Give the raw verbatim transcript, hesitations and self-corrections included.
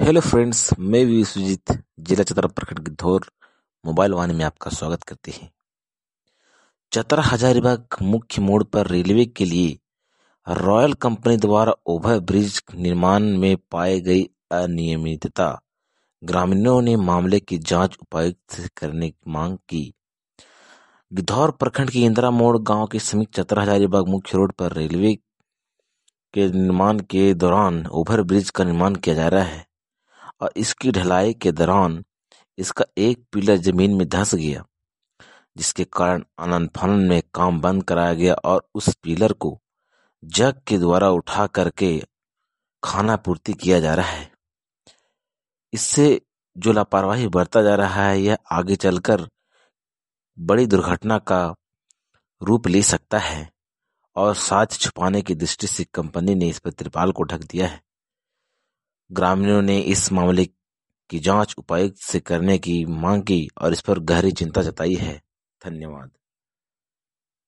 Hello friends, मैं विश्वजीत जिला चतरा प्रखंड गिद्धौर मोबाइल वाहिनी में आपका स्वागत करते हैं। चतरा हजारीबाग मुख्य मोड़ पर रेलवे के लिए रॉयल कंपनी द्वारा ओवर ब्रिज निर्माण में पाई गई अनियमितता, ग्रामीणों ने मामले की जांच उपायुक्त से करने की मांग की। गिद्धौर प्रखंड के इंदिरा मोड़ गांव के समीप चतरा हजारीबाग मुख्य रोड पर रेलवे के निर्माण के दौरान ओवर ब्रिज का निर्माण किया जा रहा है और इसकी ढलाई के दौरान इसका एक पिलर जमीन में धंस गया, जिसके कारण आनन फानन में काम बंद कराया गया और उस पिलर को जग के द्वारा उठा करके खाना पूर्ति किया जा रहा है। इससे जो लापरवाही बरता जा रहा है, यह आगे चलकर बड़ी दुर्घटना का रूप ले सकता है और साथ छुपाने की दृष्टि से कंपनी ने इस पर त्रिपाल को ढक दिया है। ग्रामीणों ने इस मामले की जांच उपायुक्त से करने की मांग की और इस पर गहरी चिंता जताई है। धन्यवाद।